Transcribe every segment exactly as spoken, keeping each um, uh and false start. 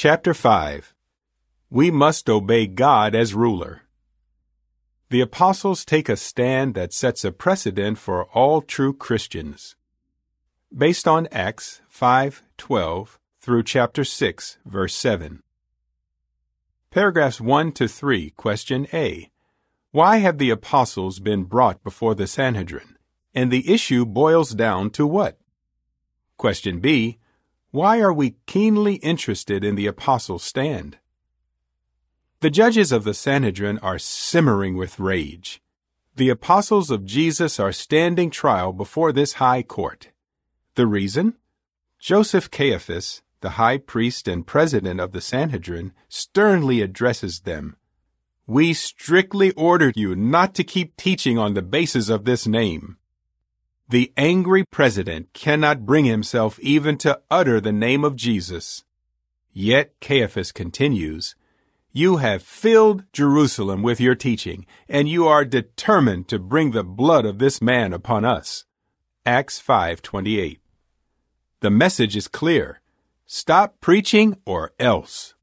Chapter five. We must obey God as ruler. The apostles take a stand that sets a precedent for all true Christians. Based on Acts five twelve through chapter six, verse seven. Paragraphs one to three, question A. Why have the apostles been brought before the Sanhedrin? And the issue boils down to what? Question B. Why are we keenly interested in the apostles' stand? The judges of the Sanhedrin are simmering with rage. The apostles of Jesus are standing trial before this high court. The reason? Joseph Caiaphas, the high priest and president of the Sanhedrin, sternly addresses them. We strictly ordered you not to keep teaching on the basis of this name. The angry president cannot bring himself even to utter the name of Jesus. Yet Caiaphas continues, You have filled Jerusalem with your teaching, and you are determined to bring the blood of this man upon us. Acts five twenty-eight. The message is clear. Stop preaching or else.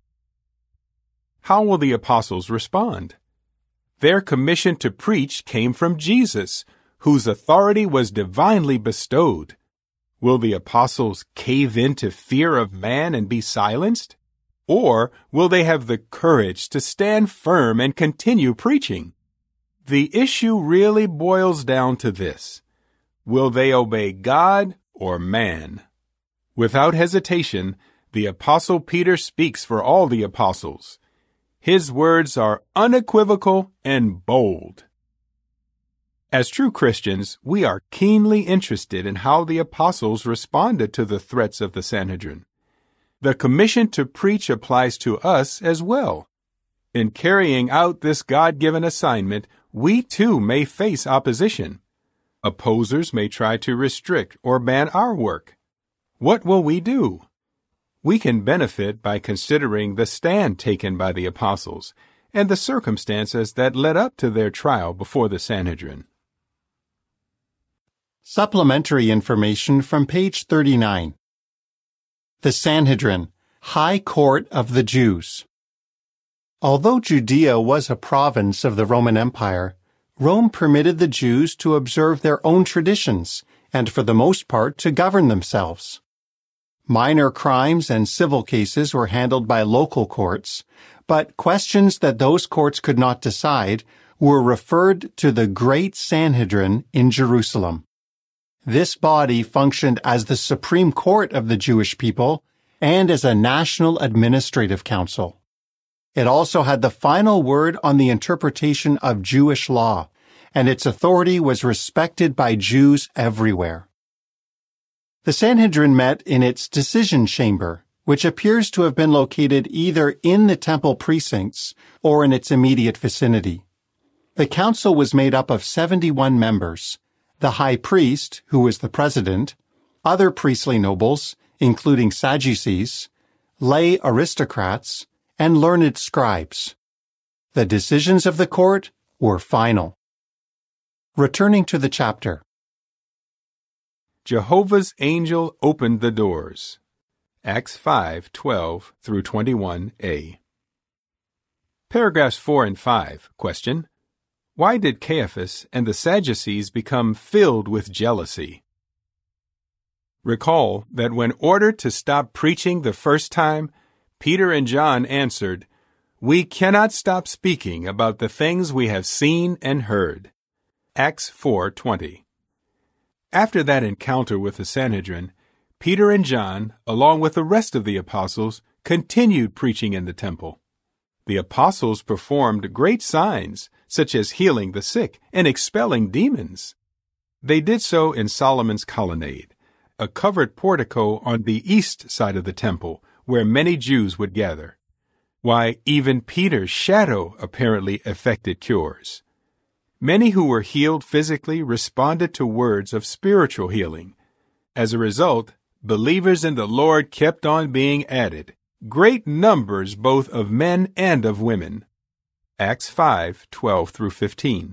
How will the apostles respond? Their commission to preach came from Jesus, whose authority was divinely bestowed. Will the apostles cave in to fear of man and be silenced? Or will they have the courage to stand firm and continue preaching? The issue really boils down to this. Will they obey God or man? Without hesitation, the Apostle Peter speaks for all the apostles. His words are unequivocal and bold. As true Christians, we are keenly interested in how the apostles responded to the threats of the Sanhedrin. The commission to preach applies to us as well. In carrying out this God-given assignment, we too may face opposition. Opposers may try to restrict or ban our work. What will we do? We can benefit by considering the stand taken by the apostles and the circumstances that led up to their trial before the Sanhedrin. Supplementary information from page thirty-nine. The Sanhedrin, High Court of the Jews. Although Judea was a province of the Roman Empire, Rome permitted the Jews to observe their own traditions and, for the most part, to govern themselves. Minor crimes and civil cases were handled by local courts, but questions that those courts could not decide were referred to the Great Sanhedrin in Jerusalem. This body functioned as the supreme court of the Jewish people and as a national administrative council. It also had the final word on the interpretation of Jewish law, and its authority was respected by Jews everywhere. The Sanhedrin met in its decision chamber, which appears to have been located either in the temple precincts or in its immediate vicinity. The council was made up of seventy-one members, the high priest, who was the president, other priestly nobles, including Sadducees, lay aristocrats, and learned scribes. The decisions of the court were final. Returning to the chapter. Jehovah's angel opened the doors. Acts five twelve through twenty-one a. Paragraphs four and five, question. Why did Caiaphas and the Sadducees become filled with jealousy? Recall that when ordered to stop preaching the first time, Peter and John answered, We cannot stop speaking about the things we have seen and heard. Acts four twenty. After that encounter with the Sanhedrin, Peter and John, along with the rest of the apostles, continued preaching in the temple. The apostles performed great signs, such as healing the sick and expelling demons. They did so in Solomon's colonnade, a covered portico on the east side of the temple, where many Jews would gather. Why, even Peter's shadow apparently effected cures. Many who were healed physically responded to words of spiritual healing. As a result, believers in the Lord kept on being added, great numbers both of men and of women. Acts five twelve through fifteen.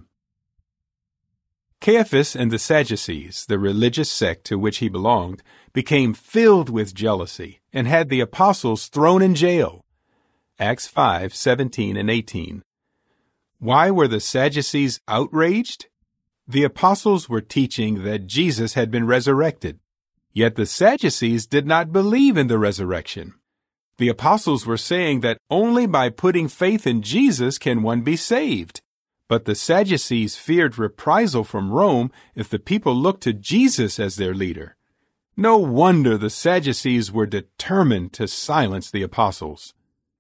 Caiaphas and the Sadducees, the religious sect to which he belonged, became filled with jealousy and had the apostles thrown in jail. Acts five seventeen and eighteen. Why were the Sadducees outraged? The apostles were teaching that Jesus had been resurrected. Yet the Sadducees did not believe in the resurrection. The apostles were saying that only by putting faith in Jesus can one be saved. But the Sadducees feared reprisal from Rome if the people looked to Jesus as their leader. No wonder the Sadducees were determined to silence the apostles.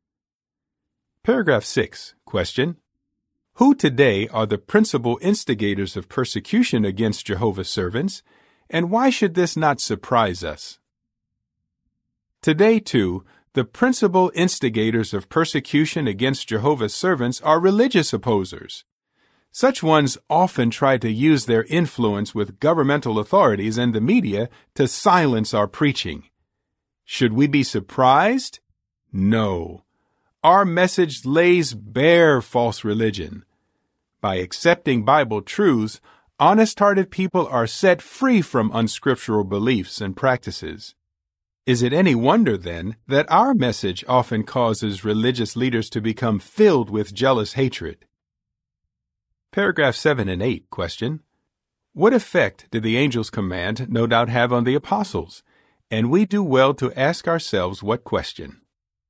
Paragraph six. Question. Who today are the principal instigators of persecution against Jehovah's servants, and why should this not surprise us? Today, too, the principal instigators of persecution against Jehovah's servants are religious opposers. Such ones often try to use their influence with governmental authorities and the media to silence our preaching. Should we be surprised? No. Our message lays bare false religion. By accepting Bible truths, honest-hearted people are set free from unscriptural beliefs and practices. Is it any wonder, then, that our message often causes religious leaders to become filled with jealous hatred? Paragraph seven and eight. Question. What effect did the angel's command no doubt have on the apostles? And we do well to ask ourselves what question.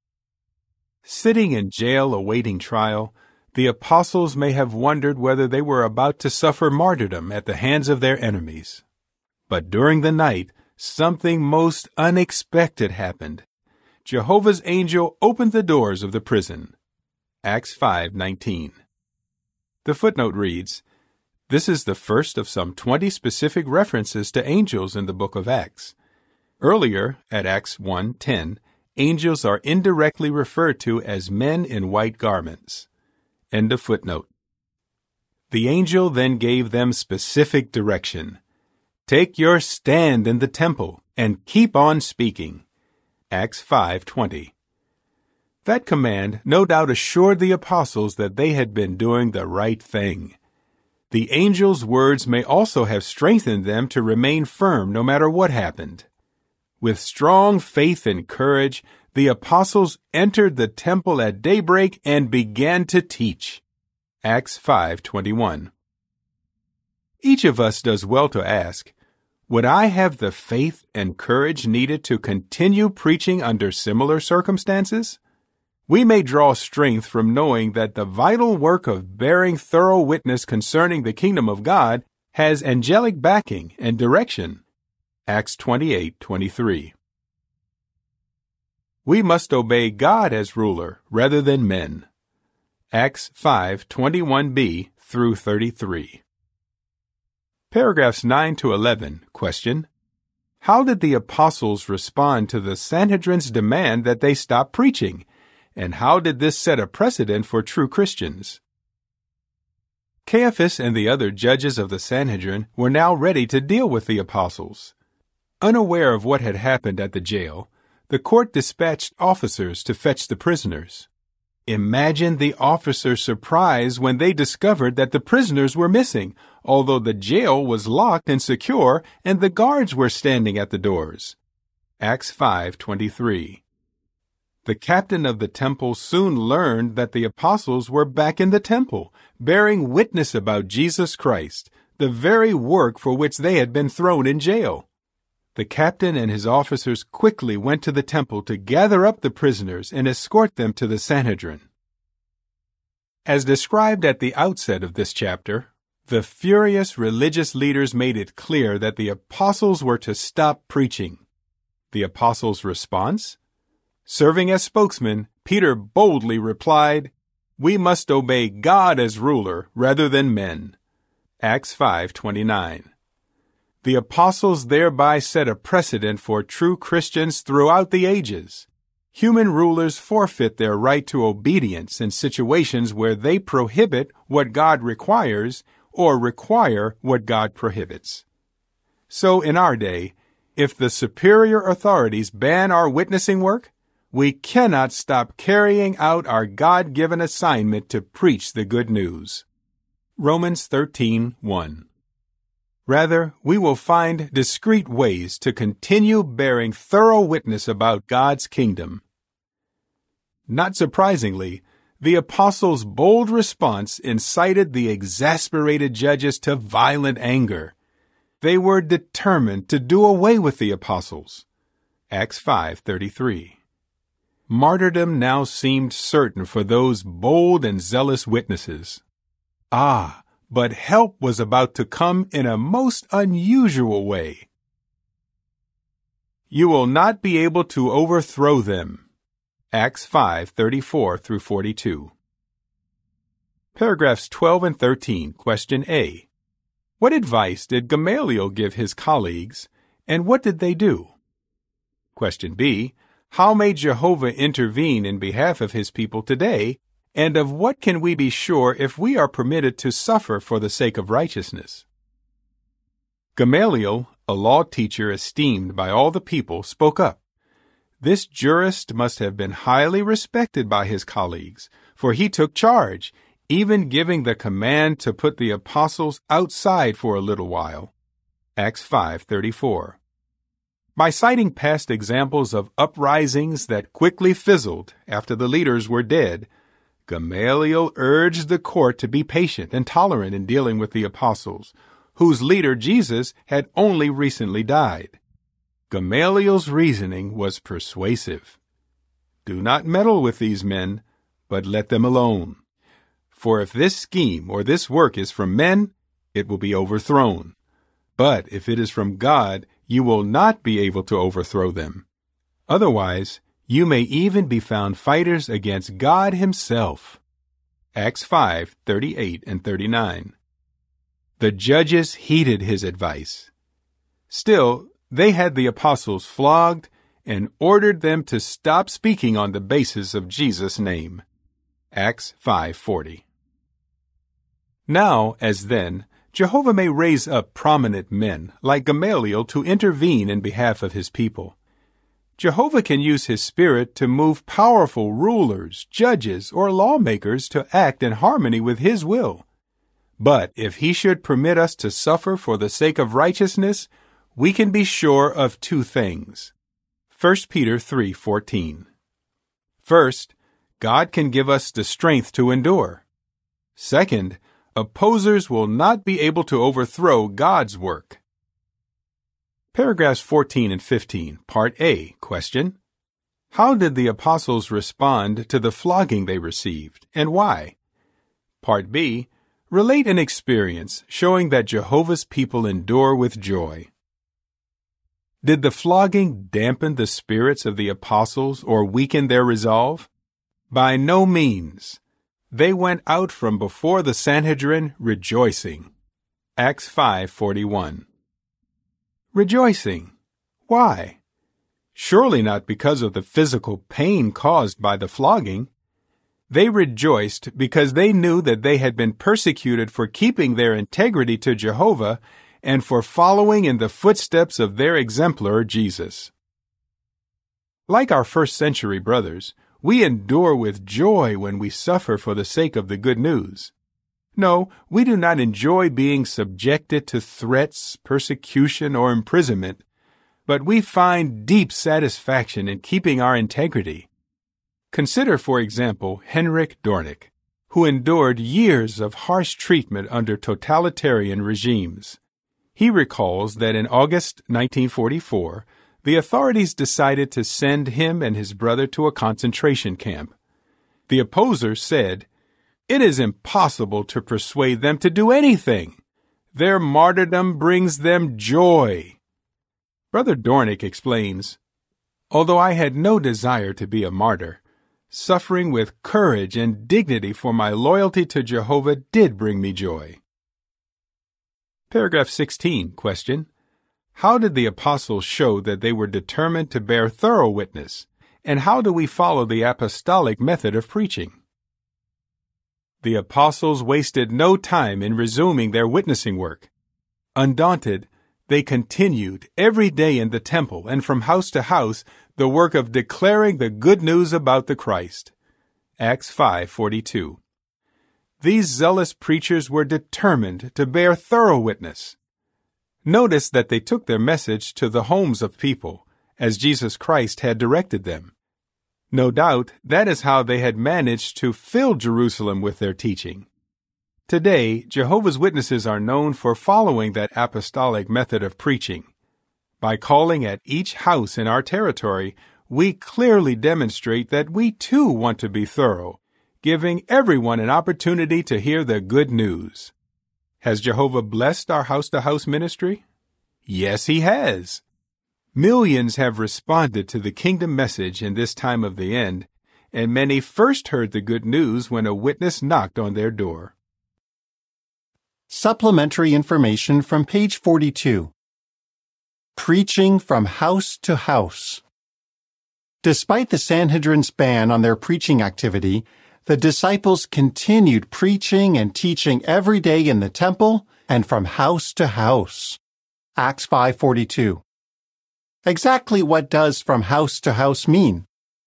Sitting in jail awaiting trial, the apostles may have wondered whether they were about to suffer martyrdom at the hands of their enemies. But during the night, something most unexpected happened. Jehovah's angel opened the doors of the prison. Acts five nineteen. The footnote reads, This is the first of some twenty specific references to angels in the book of Acts. Earlier, at Acts one ten, angels are indirectly referred to as men in white garments. End of footnote. The angel then gave them specific direction. Take your stand in the temple and keep on speaking. Acts five twenty. That command no doubt assured the apostles that they had been doing the right thing. The angel's words may also have strengthened them to remain firm no matter what happened. With strong faith and courage, the apostles entered the temple at daybreak and began to teach. Acts five twenty-one. Each of us does well to ask, would I have the faith and courage needed to continue preaching under similar circumstances? We may draw strength from knowing that the vital work of bearing thorough witness concerning the kingdom of God has angelic backing and direction. Acts twenty-eight twenty-three. We must obey God as ruler rather than men. Acts five twenty-one b through thirty-three. Paragraphs nine to eleven. Question. How did the apostles respond to the Sanhedrin's demand that they stop preaching? And how did this set a precedent for true Christians? Caiaphas and the other judges of the Sanhedrin were now ready to deal with the apostles. Unaware of what had happened at the jail, the court dispatched officers to fetch the prisoners. Imagine the officers' surprise when they discovered that the prisoners were missing, although the jail was locked and secure and the guards were standing at the doors. Acts five twenty-three. The captain of the temple soon learned that the apostles were back in the temple, bearing witness about Jesus Christ, the very work for which they had been thrown in jail. The captain and his officers quickly went to the temple to gather up the prisoners and escort them to the Sanhedrin. As described at the outset of this chapter, the furious religious leaders made it clear that the apostles were to stop preaching. The apostles' response? Serving as spokesman, Peter boldly replied, We must obey God as ruler rather than men. Acts five twenty-nine. The apostles thereby set a precedent for true Christians throughout the ages. Human rulers forfeit their right to obedience in situations where they prohibit what God requires or require what God prohibits. So in our day, if the superior authorities ban our witnessing work, we cannot stop carrying out our God-given assignment to preach the good news. Romans thirteen one. Rather, we will find discreet ways to continue bearing thorough witness about God's kingdom. Not surprisingly, the apostles' bold response incited the exasperated judges to violent anger. They were determined to do away with the apostles. Acts five thirty-three. Martyrdom now seemed certain for those bold and zealous witnesses. Ah, but help was about to come in a most unusual way. You will not be able to overthrow them. Acts five thirty-four through forty-two. Paragraphs twelve and thirteen, question A. What advice did Gamaliel give his colleagues, and what did they do? Question B. How may Jehovah intervene in behalf of his people today, and of what can we be sure if we are permitted to suffer for the sake of righteousness? Gamaliel, a law teacher esteemed by all the people, spoke up. This jurist must have been highly respected by his colleagues, for he took charge, even giving the command to put the apostles outside for a little while. Acts five thirty-four. By citing past examples of uprisings that quickly fizzled after the leaders were dead, Gamaliel urged the court to be patient and tolerant in dealing with the apostles, whose leader Jesus had only recently died. Gamaliel's reasoning was persuasive. Do not meddle with these men, but let them alone. For if this scheme or this work is from men, it will be overthrown. But if it is from God, you will not be able to overthrow them. Otherwise, you may even be found fighters against God himself. Acts five thirty-eight and thirty-nine. The judges heeded his advice. Still, they had the apostles flogged and ordered them to stop speaking on the basis of Jesus' name. Acts five forty. Now, as then, Jehovah may raise up prominent men like Gamaliel to intervene in behalf of his people. Jehovah can use his Spirit to move powerful rulers, judges, or lawmakers to act in harmony with his will. But if he should permit us to suffer for the sake of righteousness, we can be sure of two things. First Peter three fourteen. First, God can give us the strength to endure. Second, opposers will not be able to overthrow God's work. Paragraphs fourteen and fifteen, Part A, question. How did the apostles respond to the flogging they received, and why? Part B, relate an experience showing that Jehovah's people endure with joy. Did the flogging dampen the spirits of the apostles or weaken their resolve? By no means. They went out from before the Sanhedrin rejoicing. Acts five forty-one. Rejoicing. Why? Surely not because of the physical pain caused by the flogging. They rejoiced because they knew that they had been persecuted for keeping their integrity to Jehovah and for following in the footsteps of their exemplar Jesus. Like our first century brothers, we endure with joy when we suffer for the sake of the good news. No, we do not enjoy being subjected to threats, persecution, or imprisonment, but we find deep satisfaction in keeping our integrity. Consider, for example, Henrik Dornick, who endured years of harsh treatment under totalitarian regimes. He recalls that in August nineteen forty-four, the authorities decided to send him and his brother to a concentration camp. The opposers said, "It is impossible to persuade them to do anything. Their martyrdom brings them joy." Brother Dornick explains, "Although I had no desire to be a martyr, suffering with courage and dignity for my loyalty to Jehovah did bring me joy." Paragraph sixteen, question. How did the apostles show that they were determined to bear thorough witness, and how do we follow the apostolic method of preaching? The apostles wasted no time in resuming their witnessing work. Undaunted, they continued every day in the temple and from house to house the work of declaring the good news about the Christ. Acts five forty-two. These zealous preachers were determined to bear thorough witness. Notice that they took their message to the homes of people, as Jesus Christ had directed them. No doubt that is how they had managed to fill Jerusalem with their teaching. Today, Jehovah's Witnesses are known for following that apostolic method of preaching. By calling at each house in our territory, we clearly demonstrate that we too want to be thorough, giving everyone an opportunity to hear the good news. Has Jehovah blessed our house-to-house ministry? Yes, He has. Millions have responded to the kingdom message in this time of the end, and many first heard the good news when a witness knocked on their door. Supplementary information from page forty-two. Preaching from house to house. Despite the Sanhedrin's ban on their preaching activity, the disciples continued preaching and teaching every day in the temple and from house to house. Acts five forty-two. Exactly what does from house to house mean?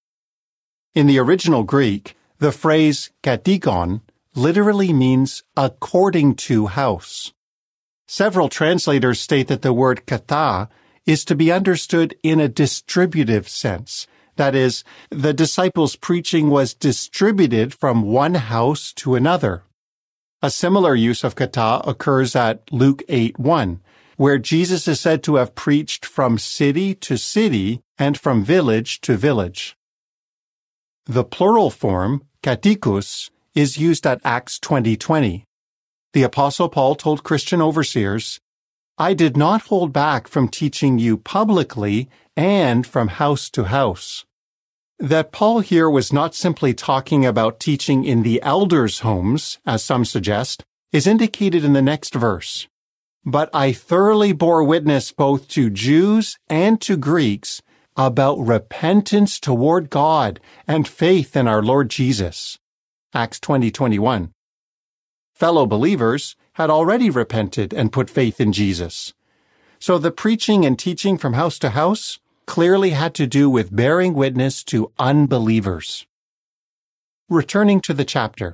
In the original Greek, the phrase katikon literally means according to house. Several translators state that the word kata is to be understood in a distributive sense. That is, the disciples' preaching was distributed from one house to another. A similar use of kata occurs at Luke eight one, where Jesus is said to have preached from city to city and from village to village. The plural form, katikus, is used at Acts twenty twenty. The Apostle Paul told Christian overseers, "I did not hold back from teaching you publicly and from house to house." That Paul here was not simply talking about teaching in the elders' homes, as some suggest, is indicated in the next verse. "But I thoroughly bore witness both to Jews and to Greeks about repentance toward God and faith in our Lord Jesus." Acts twenty twenty-one. Fellow believers had already repented and put faith in Jesus. So the preaching and teaching from house to house clearly had to do with bearing witness to unbelievers. Returning to the chapter.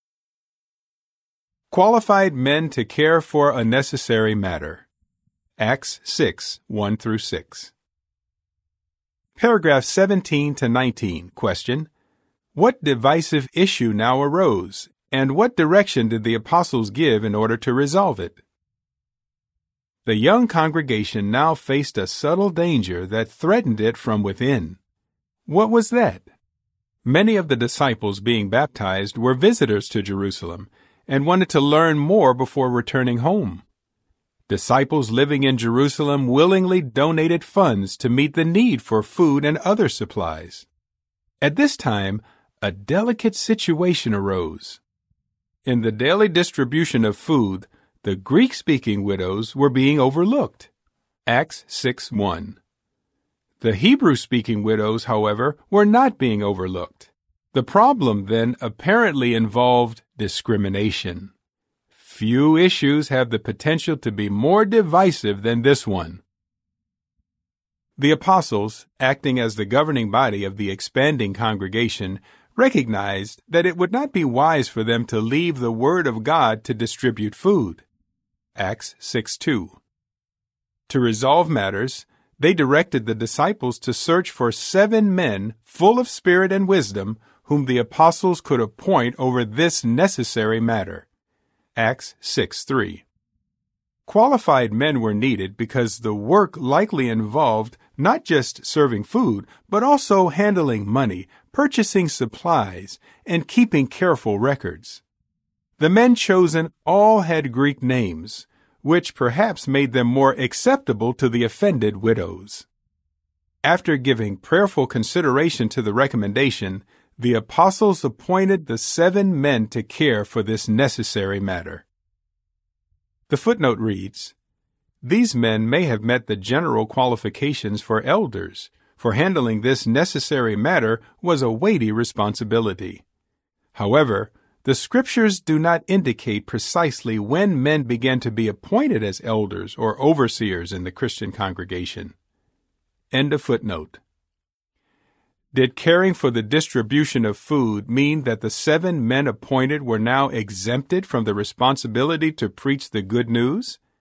Qualified men to care for a necessary matter. Acts six, one through six. Paragraph seventeen to nineteen. Question. What divisive issue now arose, and what direction did the apostles give in order to resolve it? The young congregation now faced a subtle danger that threatened it from within. What was that? Many of the disciples being baptized were visitors to Jerusalem and wanted to learn more before returning home. Disciples living in Jerusalem willingly donated funds to meet the need for food and other supplies. At this time, a delicate situation arose. In the daily distribution of food, the Greek-speaking widows were being overlooked. Acts six one. The Hebrew-speaking widows, however, were not being overlooked. The problem then apparently involved discrimination. Few issues have the potential to be more divisive than this one. The apostles, acting as the governing body of the expanding congregation, recognized that it would not be wise for them to leave the Word of God to distribute food. Acts six two. To resolve matters, they directed the disciples to search for seven men full of spirit and wisdom whom the apostles could appoint over this necessary matter. Acts six three. Qualified men were needed because the work likely involved not just serving food, but also handling money, purchasing supplies, and keeping careful records. The men chosen all had Greek names, which perhaps made them more acceptable to the offended widows. After giving prayerful consideration to the recommendation, the apostles appointed the seven men to care for this necessary matter. The footnote reads, "These men may have met the general qualifications for elders, for handling this necessary matter was a weighty responsibility. However, the Scriptures do not indicate precisely when men began to be appointed as elders or overseers in the Christian congregation." End of footnote. Did caring for the distribution of food mean that the seven men appointed were now exempted from the responsibility to preach the good news?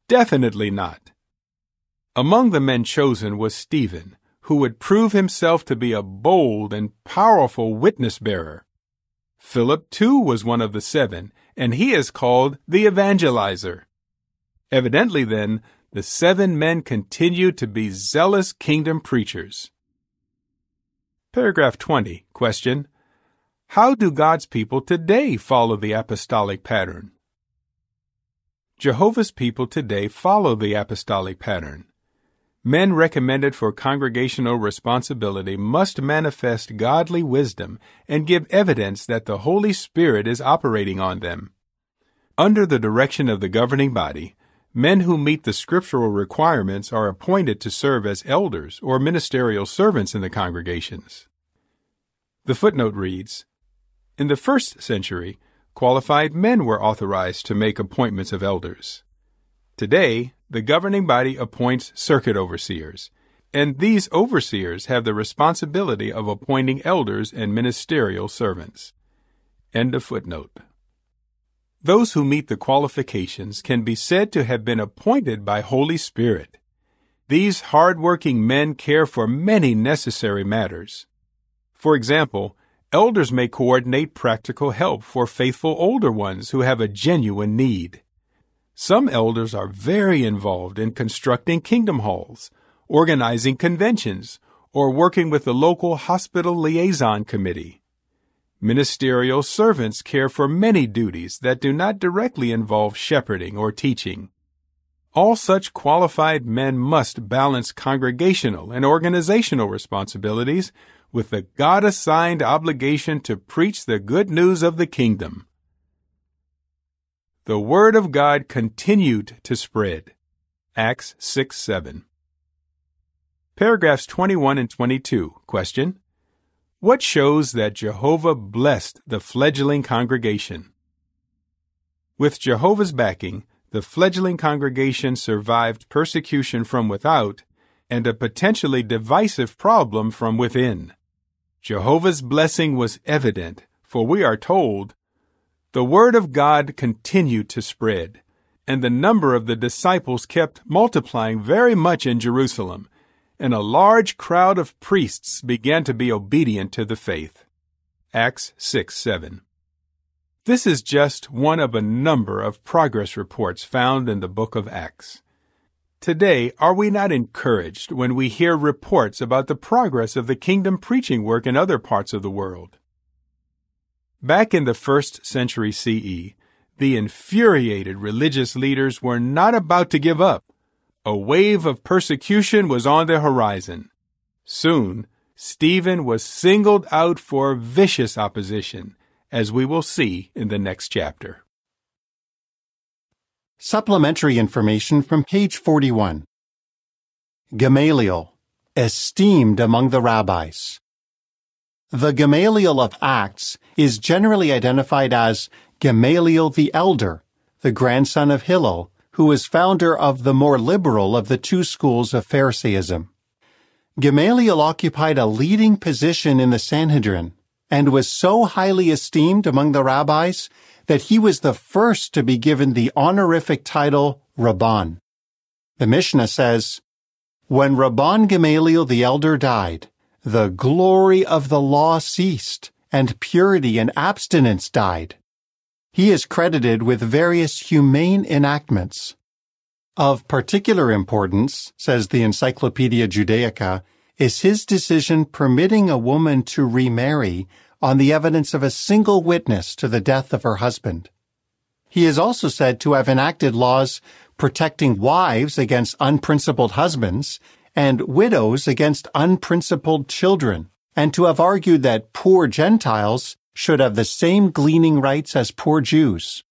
Definitely not. Among the men chosen was Stephen, who would prove himself to be a bold and powerful witness-bearer. Philip, too, was one of the seven, and he is called the evangelizer. Evidently, then, the seven men continued to be zealous kingdom preachers. Paragraph twenty. Question: how do God's people today follow the apostolic pattern? Jehovah's people today follow the apostolic pattern. Men recommended for congregational responsibility must manifest godly wisdom and give evidence that the Holy Spirit is operating on them. Under the direction of the governing body, men who meet the scriptural requirements are appointed to serve as elders or ministerial servants in the congregations. The footnote reads, in the first century, qualified men were authorized to make appointments of elders. Today, the governing body appoints circuit overseers, and these overseers have the responsibility of appointing elders and ministerial servants. End of footnote. Those who meet the qualifications can be said to have been appointed by Holy Spirit. These hard-working men care for many necessary matters. For example, elders may coordinate practical help for faithful older ones who have a genuine need. Some elders are very involved in constructing kingdom halls, organizing conventions, or working with the local hospital liaison committee. Ministerial servants care for many duties that do not directly involve shepherding or teaching. All such qualified men must balance congregational and organizational responsibilities with the God-assigned obligation to preach the good news of the kingdom. The word of God continued to spread. Acts six seven. Paragraphs twenty-one and twenty-two. Question: what shows that Jehovah blessed the fledgling congregation? With Jehovah's backing, the fledgling congregation survived persecution from without and a potentially divisive problem from within. Jehovah's blessing was evident, for we are told, the word of God continued to spread, and the number of the disciples kept multiplying very much in Jerusalem, and a large crowd of priests began to be obedient to the faith. Acts six seven. This is just one of a number of progress reports found in the book of Acts. Today, are we not encouraged when we hear reports about the progress of the kingdom preaching work in other parts of the world? Back in the first century C E, the infuriated religious leaders were not about to give up. A wave of persecution was on the horizon. Soon, Stephen was singled out for vicious opposition, as we will see in the next chapter. Supplementary information from page forty-one. Gamaliel, esteemed among the rabbis. The Gamaliel of Acts is generally identified as Gamaliel the Elder, the grandson of Hillel, who was founder of the more liberal of the two schools of Pharisaism. Gamaliel occupied a leading position in the Sanhedrin and was so highly esteemed among the rabbis that he was the first to be given the honorific title Rabban. The Mishnah says, when Rabban Gamaliel the Elder died, the glory of the law ceased, and purity and abstinence died. He is credited with various humane enactments. Of particular importance, says the Encyclopedia Judaica, is his decision permitting a woman to remarry on the evidence of a single witness to the death of her husband. He is also said to have enacted laws protecting wives against unprincipled husbands and widows against unprincipled children, and to have argued that poor Gentiles should have the same gleaning rights as poor Jews.